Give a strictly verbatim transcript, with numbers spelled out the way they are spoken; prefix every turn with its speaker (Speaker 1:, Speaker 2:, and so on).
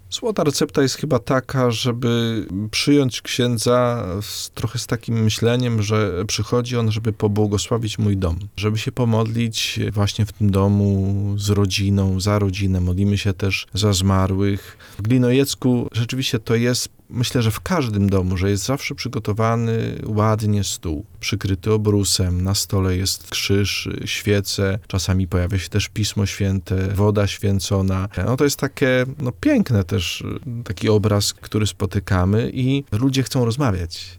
Speaker 1: Złota recepta jest chyba taka, żeby przyjąć księdza z, trochę z takim myśleniem, że przychodzi on, żeby pobłogosławić mój dom, żeby się pomodlić właśnie w tym domu z rodziną, za rodzinę. Modlimy się też za zmarłych. W Glinojecku rzeczywiście to jest, myślę, że w każdym domu, że jest zawsze przygotowany ładnie stół, przykryty obrusem, na stole jest krzyż, świece, czasami pojawia się też Pismo Święte, woda święcona. No to jest takie, no piękne też, taki obraz, który spotykamy i ludzie chcą rozmawiać.